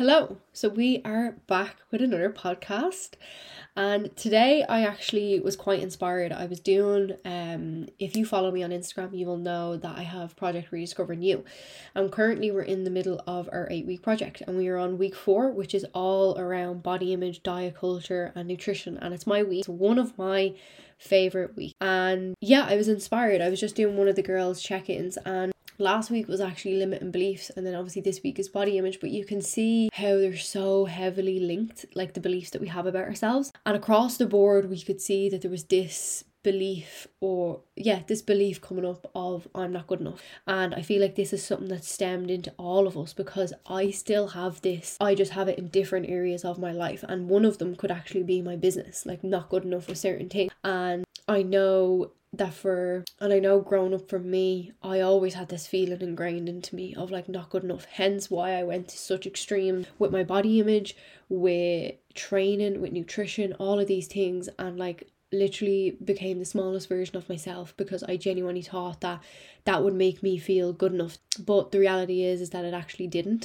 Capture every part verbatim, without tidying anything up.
Hello. So we are back with another podcast, and today I actually was quite inspired. I was doing um if you follow me on Instagram, you will know that I have Project Rediscovering You. And currently we're in the middle of our eight week project, and we are on week four, which is all around body image, diet culture and nutrition, and it's my week. It's one of my favorite weeks. And yeah, I was inspired. I was just doing one of the girls' check-ins, and last week was actually limiting beliefs, and then obviously this week is body image, but you can see how they're so heavily linked, like the beliefs that we have about ourselves. And across the board we could see that there was this belief or yeah this belief coming up of I'm not good enough. And I feel like this is something that stemmed into all of us, because I still have this, I just have it in different areas of my life, and one of them could actually be my business, like not good enough with certain things. And I know that for and I know growing up for me, I always had this feeling ingrained into me of like not good enough, hence why I went to such extreme with my body image, with training, with nutrition, all of these things, and like literally became the smallest version of myself because I genuinely thought that that would make me feel good enough. But the reality is is that it actually didn't.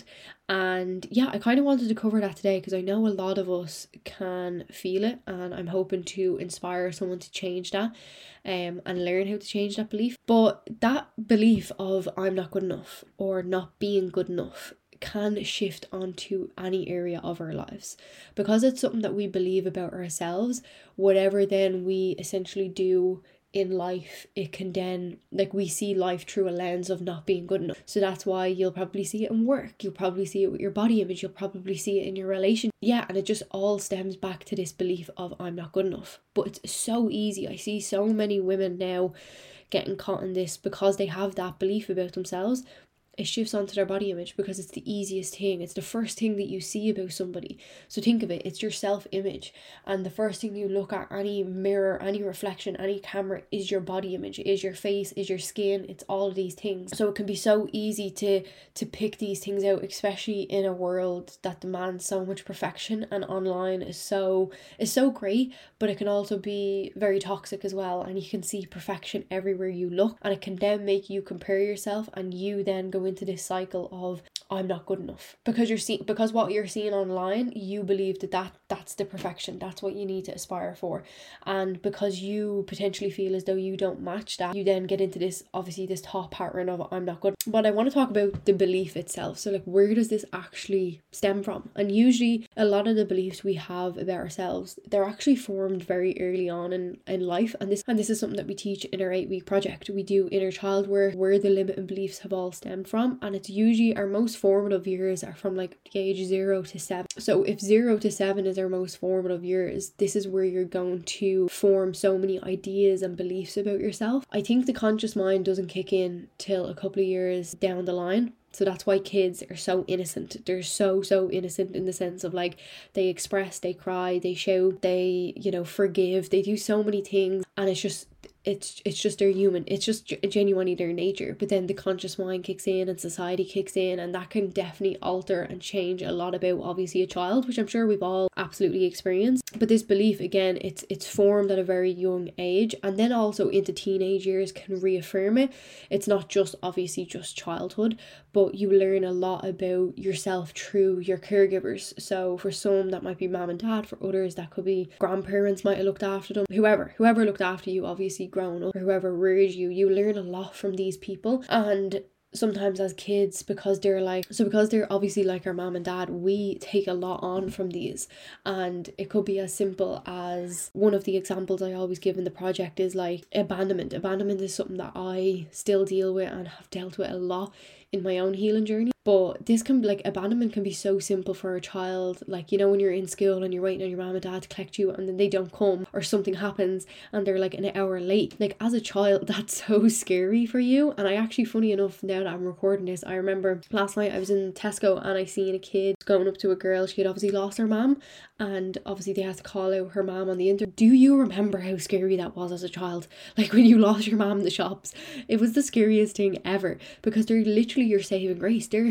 And yeah, I kind of wanted to cover that today because I know a lot of us can feel it, and I'm hoping to inspire someone to change that um, and learn how to change that belief. But that belief of I'm not good enough or not being good enough can shift onto any area of our lives, because it's something that we believe about ourselves. Whatever then we essentially do in life, it can then, like, we see life through a lens of not being good enough. So that's why you'll probably see it in work, you'll probably see it with your body image, you'll probably see it in your relation. Yeah, and it just all stems back to this belief of I'm not good enough. But it's so easy. I see so many women now getting caught in this because they have that belief about themselves. It shifts onto their body image because it's the easiest thing. It's the first thing that you see about somebody. So think of it, it's your self-image. And the first thing you look at, any mirror, any reflection, any camera, is your body image, is your face, is your skin. It's all of these things. So it can be so easy to to pick these things out, especially in a world that demands so much perfection, and online is so is so great, but it can also be very toxic as well. And you can see perfection everywhere you look, and it can then make you compare yourself, and you then go into this cycle of I'm not good enough, because you're seeing because what you're seeing online, you believe that, that that's the perfection, that's what you need to aspire for. And because you potentially feel as though you don't match that, you then get into this obviously this thought pattern of I'm not good. But I want to talk about the belief itself. So like, where does this actually stem from? And usually a lot of the beliefs we have about ourselves, they're actually formed very early on in, in life. And this and this is something that we teach in our eight week project. We do inner child work where the limiting beliefs have all stemmed from. From, and it's usually our most formative years are from like the age zero to seven. So if zero to seven is our most formative years, this is where you're going to form so many ideas and beliefs about yourself. I think the conscious mind doesn't kick in till a couple of years down the line. So that's why kids are so innocent. They're so, so innocent in the sense of like, they express, they cry, they shout, they, you know, forgive, they do so many things, and it's just it's it's just their human, it's just genuinely their nature. But then the conscious mind kicks in and society kicks in, and that can definitely alter and change a lot about obviously a child, which I'm sure we've all absolutely experienced. But this belief, again, it's it's formed at a very young age, and then also into teenage years can reaffirm it. It's not just obviously just childhood, but you learn a lot about yourself through your caregivers. So for some that might be mom and dad, for others that could be grandparents might have looked after them, whoever whoever looked after you obviously grown up, or whoever reared you. You learn a lot from these people. And sometimes as kids, because they're like so because they're obviously like our mom and dad, we take a lot on from these. And it could be as simple as, one of the examples I always give in the project is like abandonment. Abandonment is something that I still deal with and have dealt with a lot in my own healing journey. But this can be like, abandonment can be so simple for a child. Like, you know, when you're in school and you're waiting on your mom and dad to collect you, and then they don't come, or something happens and they're like an hour late. Like, as a child, that's so scary for you. And I actually, funny enough, now that I'm recording this, I remember last night I was in Tesco and I seen a kid going up to a girl. She had obviously lost her mom, and obviously they had to call out her mom on the internet. Do you remember how scary that was as a child? Like, when you lost your mom in the shops, it was the scariest thing ever, because they're literally your saving grace. They're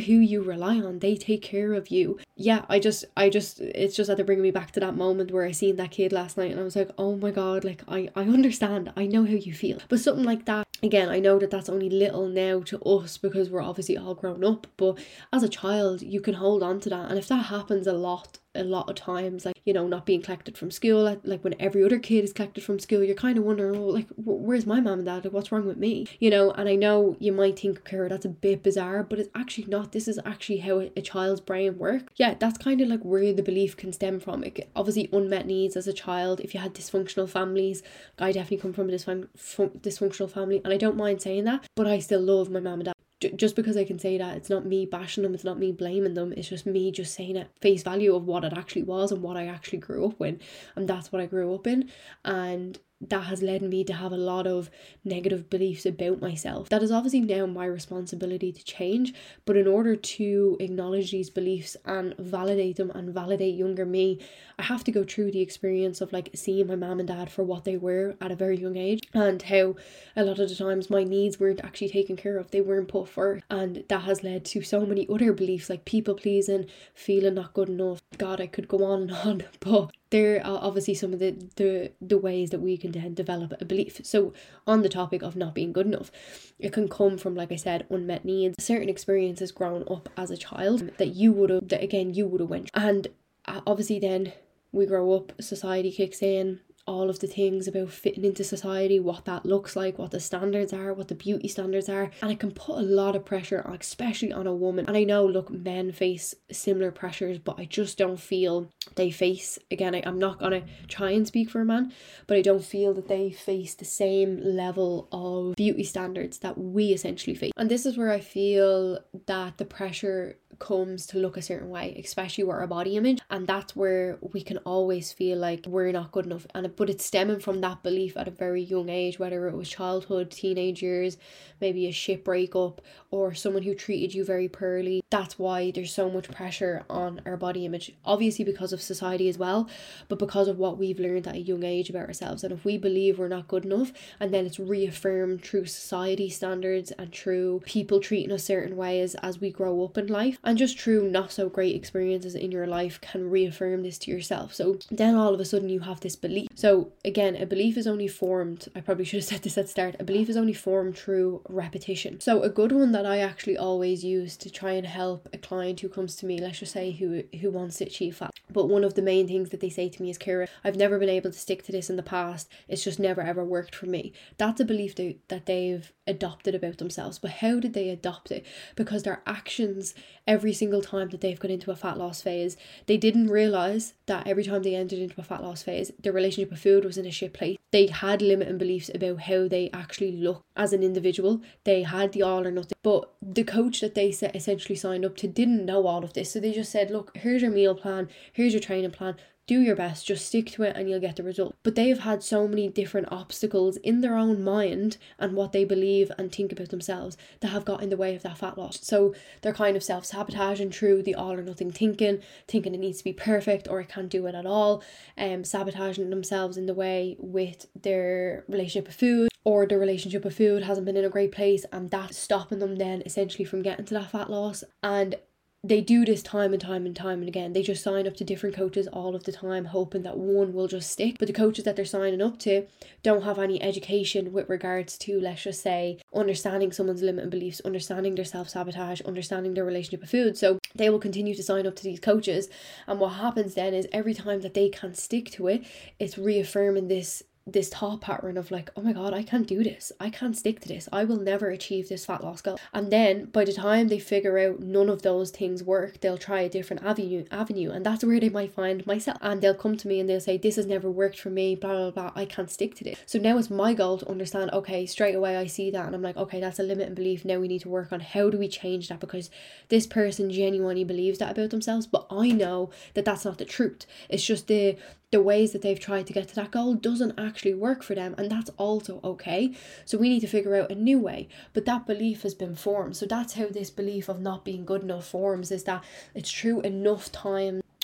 who you rely on. They take care of you. Yeah, I just, I just, it's just that they're bringing me back to that moment where I seen that kid last night and I was like, oh my God, like I, I understand. I know how you feel. But something like that, again, I know that that's only little now to us because we're obviously all grown up. But as a child, you can hold on to that. And if that happens a lot, a lot of times, like, you know, not being collected from school, like when every other kid is collected from school, you're kind of wondering, oh, like, where's my mom and dad? Like, what's wrong with me? You know, and I know you might think, Kira, that's a bit bizarre, but it's actually not. This is actually how a child's brain works. Yeah, that's kind of like where the belief can stem from. It, obviously, unmet needs as a child. If you had dysfunctional families, I definitely come from a dysfun- dysfunctional family, and I don't mind saying that, but I still love my mom and dad. Just because I can say that, it's not me bashing them, it's not me blaming them, it's just me just saying it face value of what it actually was and what I actually grew up in, and that's what I grew up in. And that has led me to have a lot of negative beliefs about myself. That is obviously now my responsibility to change, but in order to acknowledge these beliefs and validate them and validate younger me, I have to go through the experience of like seeing my mom and dad for what they were at a very young age, and how a lot of the times my needs weren't actually taken care of, they weren't put first, and that has led to so many other beliefs like people pleasing, feeling not good enough. God, I could go on and on, but there are obviously some of the, the the ways that we can then develop a belief. So on the topic of not being good enough, it can come from, like I said, unmet needs, certain experiences grown up as a child that you would have, that again you would have went, and obviously then we grow up, society kicks in, all of the things about fitting into society, what that looks like, what the standards are, what the beauty standards are, and it can put a lot of pressure on, especially on a woman. And I know, look, men face similar pressures, but I just don't feel they face, again, I, I'm not gonna try and speak for a man, but I don't feel that they face the same level of beauty standards that we essentially face. And this is where I feel that the pressure comes to look a certain way, especially with our body image, and that's where we can always feel like we're not good enough. And but it's stemming from that belief at a very young age, whether it was childhood, teenage years, maybe a shit breakup, or someone who treated you very poorly. That's why there's so much pressure on our body image, obviously because of society as well, but because of what we've learned at a young age about ourselves. And if we believe we're not good enough, and then it's reaffirmed through society standards and through people treating us certain ways as we grow up in life, and just through not so great experiences in your life can reaffirm this to yourself. So then all of a sudden you have this belief. So again, a belief is only formed, I probably should have said this at the start, a belief is only formed through repetition. So a good one that I actually always use to try and help a client who comes to me, let's just say who who wants to achieve fat, but one of the main things that they say to me is, Kira, I've never been able to stick to this in the past, it's just never ever worked for me. That's a belief that, that they've adopted about themselves. But how did they adopt it? Because their actions every single time that they've got into a fat loss phase, they didn't realise that every time they entered into a fat loss phase, their relationship with food was in a shit place. They had limiting beliefs about how they actually look as an individual. They had the all or nothing. But the coach that they essentially signed up to didn't know all of this. So they just said, look, here's your meal plan, here's your training plan, do your best, just stick to it and you'll get the result. But they've had so many different obstacles in their own mind and what they believe and think about themselves that have got in the way of that fat loss. So they're kind of self-sabotaging through the all or nothing thinking, thinking it needs to be perfect or I can't do it at all, um, sabotaging themselves in the way with their relationship with food, or the relationship with food hasn't been in a great place, and that's stopping them then essentially from getting to that fat loss. And they do this time and time and time and again. They just sign up to different coaches all of the time, hoping that one will just stick. But the coaches that they're signing up to don't have any education with regards to, let's just say, understanding someone's limiting beliefs, understanding their self-sabotage, understanding their relationship with food. So they will continue to sign up to these coaches. And what happens then is every time that they can't stick to it, it's reaffirming this this thought pattern of like, oh my god, I can't do this, I can't stick to this, I will never achieve this fat loss goal. And then by the time they figure out none of those things work, they'll try a different avenue avenue and that's where they might find myself, and they'll come to me and they'll say, this has never worked for me, blah blah blah, I can't stick to this. So now it's my goal to understand, okay, straight away I see that and I'm like, okay, that's a limiting belief. Now we need to work on how do we change that, because this person genuinely believes that about themselves, but I know that that's not the truth. It's just the the ways that they've tried to get to that goal doesn't actually work for them, and that's also okay. So we need to figure out a new way. But that belief has been formed. So that's how this belief of not being good enough forms, is that it's through enough time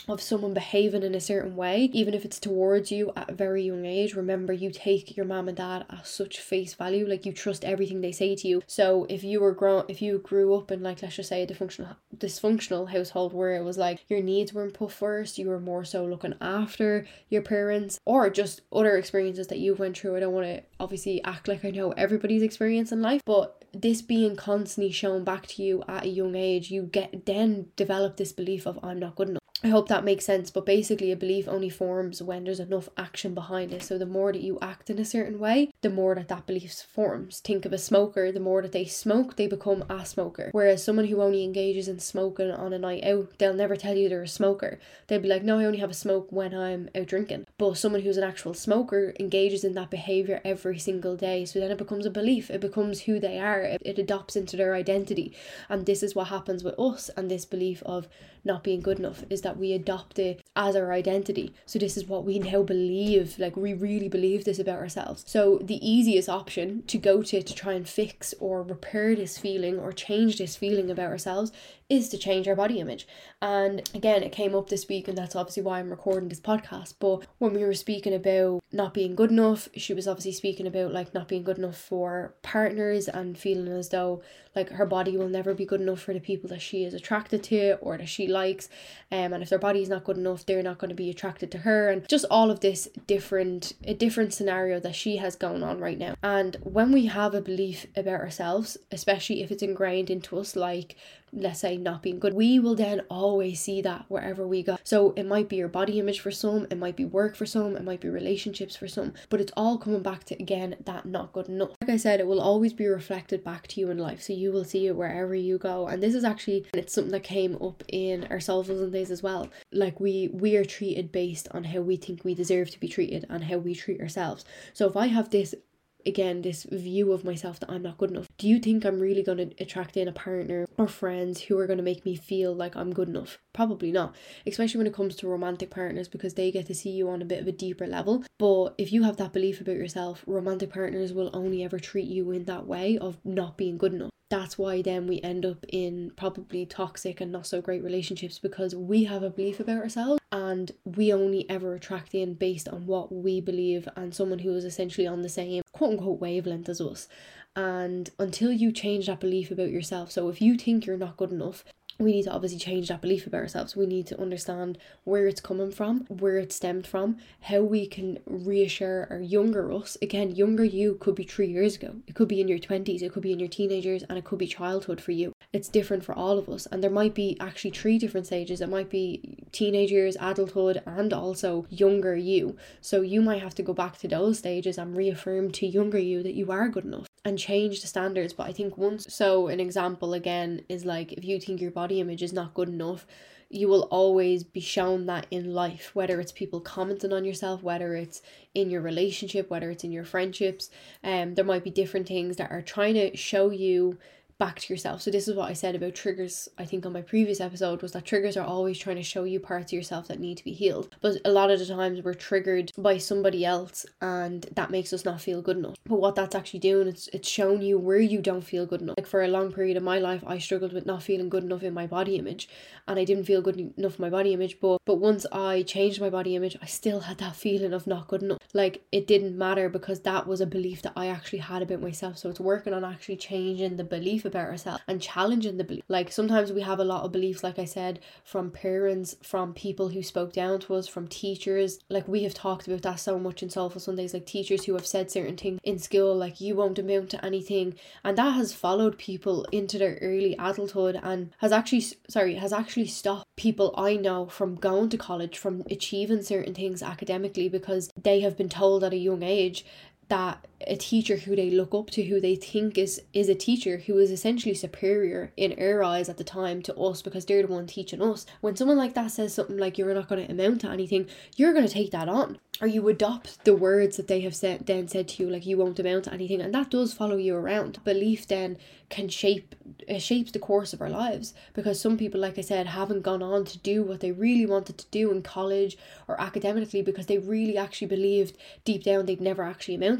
of someone behaving in a certain way, even if it's towards you at a very young age. Remember, you take your mom and dad at such face value, like you trust everything they say to you. So if you were grown if you grew up in, like, let's just say a dysfunctional dysfunctional household where it was like your needs weren't put first, you were more so looking after your parents, or just other experiences that you went through. I don't want to obviously act like I know everybody's experience in life, but this being constantly shown back to you at a young age, you get then develop this belief of I'm not good enough. I hope that makes sense, but basically a belief only forms when there's enough action behind it. So the more that you act in a certain way, the more that that belief forms. Think of a smoker, the more that they smoke, they become a smoker. Whereas someone who only engages in smoking on a night out, they'll never tell you they're a smoker. They'll be like, no, I only have a smoke when I'm out drinking. But someone who's an actual smoker engages in that behaviour every single day. So then it becomes a belief, it becomes who they are, it, it adopts into their identity. And this is what happens with us and this belief of not being good enough, is that we adopt it as our identity. So this is what we now believe, like we really believe this about ourselves. So the easiest option to go to to try and fix or repair this feeling or change this feeling about ourselves is to change our body image. And again, it came up this week, and that's obviously why I'm recording this podcast. But when we were speaking about not being good enough, she was obviously speaking about like not being good enough for partners and feeling as though like her body will never be good enough for the people that she is attracted to or that she likes, um, and if their body is not good enough, they're not going to be attracted to her, and just all of this different a different scenario that she has going on right now. And when we have a belief about ourselves, especially if it's ingrained into us, like let's say not being good, we will then always see that wherever we go. So it might be your body image for some, it might be work for some, it might be relationships for some, but it's all coming back to, again, that not good enough. Like I said, it will always be reflected back to you in life, so you will see it wherever you go. And this is actually, it's something that came up in our Soul Fuzzling days as well. Like we we are treated based on how we think we deserve to be treated and how we treat ourselves. So if I have this again this view of myself that I'm not good enough, do you think I'm really going to attract in a partner or friends who are going to make me feel like I'm good enough? Probably not, especially when it comes to romantic partners, because they get to see you on a bit of a deeper level. But if you have that belief about yourself, romantic partners will only ever treat you in that way of not being good enough. That's why then we end up in probably toxic and not so great relationships, because we have a belief about ourselves and we only ever attract in based on what we believe and someone who is essentially on the same quote unquote wavelength as us. And until you change that belief about yourself, so if you think you're not good enough, we need to obviously change that belief about ourselves. We need to understand where it's coming from, where it stemmed from, how we can reassure our younger us. Again, younger you could be three years ago. It could be in your twenties, it could be in your teenagers, and it could be childhood for you. It's different for all of us. And there might be actually three different stages. It might be teenagers, adulthood, and also younger you. So you might have to go back to those stages and reaffirm to younger you that you are good enough and change the standards. But I think once, so an example again is like, if you think your body image is not good enough, you will always be shown that in life, whether it's people commenting on yourself, whether it's in your relationship, whether it's in your friendships. Um, there might be different things that are trying to show you back to yourself. So this is what I said about triggers, I think on my previous episode, was that triggers are always trying to show you parts of yourself that need to be healed. But a lot of the times we're triggered by somebody else and that makes us not feel good enough. But what that's actually doing, it's it's showing you where you don't feel good enough. Like for a long period of my life, I struggled with not feeling good enough in my body image, and I didn't feel good enough in my body image. But but once I changed my body image, I still had that feeling of not good enough. Like it didn't matter, because that was a belief that I actually had about myself. So it's working on actually changing the belief about ourselves and challenging the belief. Like sometimes we have a lot of beliefs, like I said, from parents, from people who spoke down to us, from teachers. Like we have talked about that so much in Soulful Sundays, like teachers who have said certain things in school, like you won't amount to anything, and that has followed people into their early adulthood and has actually sorry has actually stopped people I know from going to college, from achieving certain things academically, because they have been told at a young age that a teacher who they look up to, who they think is is a teacher who is essentially superior in our eyes at the time to us, because they're the one teaching us. When someone like that says something like you're not going to amount to anything, you're going to take that on, or you adopt the words that they have said then said to you, like you won't amount to anything, and that does follow you around. Belief then can shape it shapes the course of our lives, because some people, like I said, haven't gone on to do what they really wanted to do in college or academically because they really actually believed deep down they'd never actually amount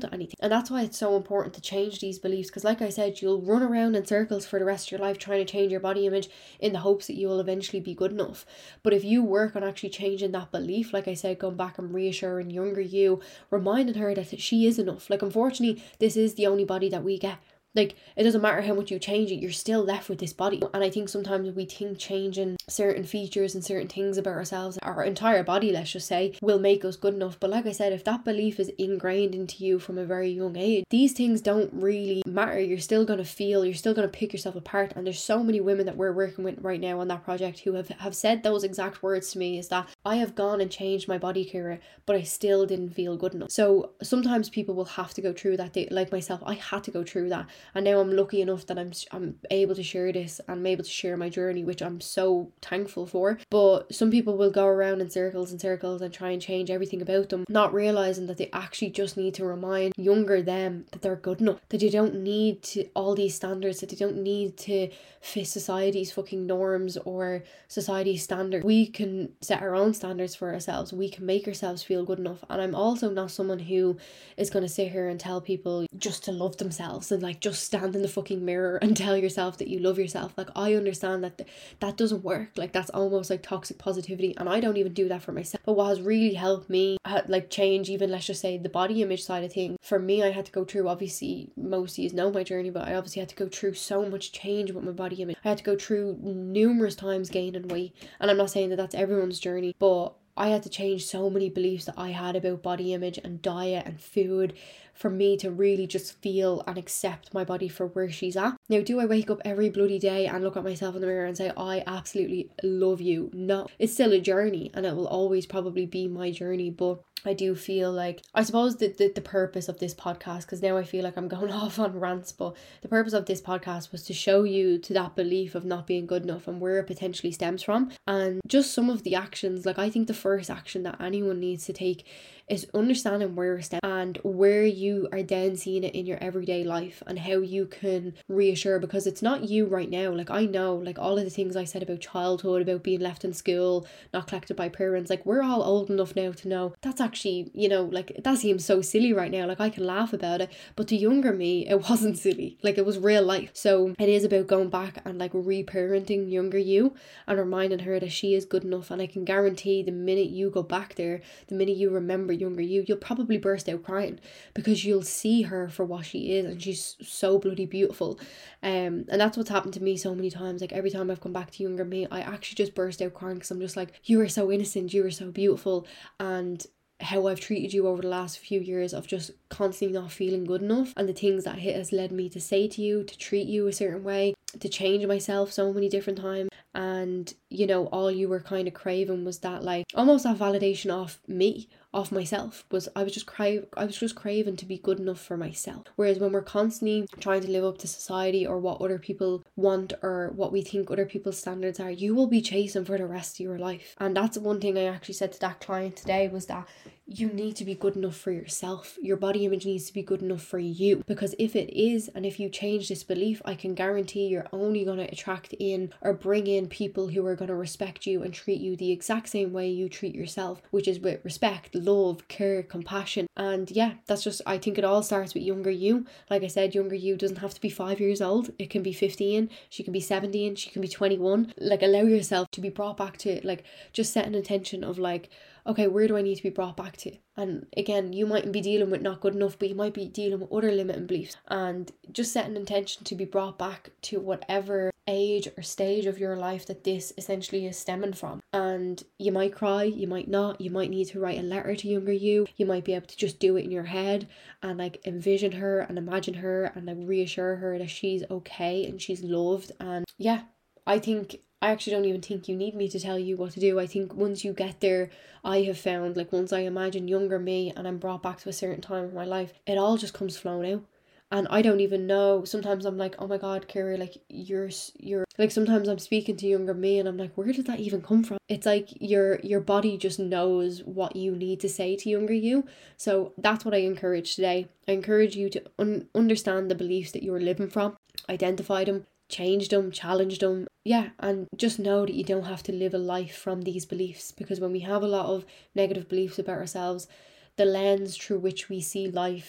amount to anything. And that's why it's so important to change these beliefs, because like I said, you'll run around in circles for the rest of your life trying to change your body image in the hopes that you will eventually be good enough. But if you work on actually changing that belief, like I said, going back and reassuring younger you, reminding her that she is enough. Like, unfortunately, this is the only body that we get. Like, it doesn't matter how much you change it, you're still left with this body. And I think sometimes we think changing certain features and certain things about ourselves, our entire body, let's just say, will make us good enough. But like I said, if that belief is ingrained into you from a very young age, these things don't really matter. You're still going to feel, you're still going to pick yourself apart. And there's so many women that we're working with right now on that project who have, have said those exact words to me, is that I have gone and changed my body, Kira, but I still didn't feel good enough. So sometimes people will have to go through that. They, like myself, I had to go through that. And now I'm lucky enough that I'm I'm able to share this and I'm able to share my journey, which I'm so thankful for. But some people will go around in circles and circles and try and change everything about them, not realizing that they actually just need to remind younger them that they're good enough, that you don't need to all these standards, that they don't need to fit society's fucking norms or society's standards. We can set our own standards for ourselves. We can make ourselves feel good enough. And I'm also not someone who is going to sit here and tell people just to love themselves and like just stand in the fucking mirror and tell yourself that you love yourself. Like, I understand that th- that doesn't work. Like, that's almost like toxic positivity, and I don't even do that for myself. But what has really helped me uh, like change, even let's just say the body image side of things, for me, I had to go through, obviously most of you know my journey, but I obviously had to go through so much change with my body image. I had to go through numerous times gaining weight, and I'm not saying that that's everyone's journey, but I had to change so many beliefs that I had about body image and diet and food for me to really just feel and accept my body for where she's at. Now, do I wake up every bloody day and look at myself in the mirror and say, I absolutely love you? No, it's still a journey, and it will always probably be my journey. But I do feel like, I suppose that the, the purpose of this podcast, because now I feel like I'm going off on rants, but the purpose of this podcast was to show you to that belief of not being good enough and where it potentially stems from, and just some of the actions. Like, I think the first action that anyone needs to take is understanding where it stems and where you are then seeing it in your everyday life, and how you can reassure, because it's not you right now. Like, I know, like, all of the things I said about childhood, about being left in school, not collected by parents, like, we're all old enough now to know that's actually, you know, like, that seems so silly right now. Like, I can laugh about it, but to younger me, it wasn't silly. Like, it was real life. So it is about going back and like reparenting younger you and reminding her that she is good enough. And I can guarantee the minute you go back there, the minute you remember younger you, you'll probably burst out crying, because you'll see her for what she is, and she's so bloody beautiful. Um, and that's what's happened to me so many times. Like, every time I've come back to younger me, I actually just burst out crying, because I'm just like, you are so innocent, you are so beautiful. And how I've treated you over the last few years of just constantly not feeling good enough, and the things that it has led me to say to you, to treat you a certain way, to change myself so many different times. And you know, all you were kind of craving was that, like, almost that validation of me, of myself. Was I was just crave I was just craving to be good enough for myself. Whereas when we're constantly trying to live up to society or what other people want or what we think other people's standards are, you will be chasing for the rest of your life. And that's one thing I actually said to that client today, was that you need to be good enough for yourself. Your body image needs to be good enough for you, because if it is, and if you change this belief, I can guarantee you're only going to attract in or bring in people who are going to respect you and treat you the exact same way you treat yourself, which is with respect, love, care, compassion. And yeah, that's just, I think it all starts with younger you. Like I said, younger you doesn't have to be five years old. It can be fifteen, she can be seventeen, she can be twenty-one. Like, allow yourself to be brought back to it. Like, just set an intention of like, okay, where do I need to be brought back to? And again, you mightn't be dealing with not good enough, but you might be dealing with other limiting beliefs, and just set an intention to be brought back to whatever age or stage of your life that this essentially is stemming from. And you might cry, you might not, you might need to write a letter to younger you, you might be able to just do it in your head and like envision her and imagine her and like reassure her that she's okay and she's loved. And yeah, I think I actually don't even think you need me to tell you what to do. I think once you get there, I have found, like, once I imagine younger me and I'm brought back to a certain time of my life, it all just comes flowing out. And I don't even know. Sometimes I'm like, oh my God, Kira, like, you're, you're, like, sometimes I'm speaking to younger me and I'm like, where did that even come from? It's like your, your body just knows what you need to say to younger you. So that's what I encourage today. I encourage you to un- understand the beliefs that you're living from, identify them, change them, challenge them. Yeah, and just know that you don't have to live a life from these beliefs, because when we have a lot of negative beliefs about ourselves, the lens through which we see life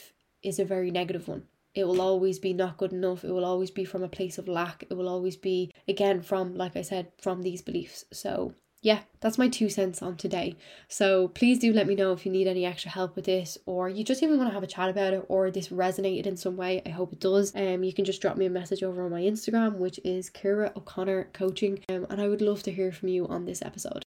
is a very negative one. It will always be not good enough. It will always be from a place of lack. It will always be, again, from, like I said, from these beliefs. So yeah, that's my two cents on today. So please do let me know if you need any extra help with this, or you just even want to have a chat about it, or this resonated in some way. I hope it does. Um, you can just drop me a message over on my Instagram, which is Ciara O'Connor Coaching, um, and I would love to hear from you on this episode.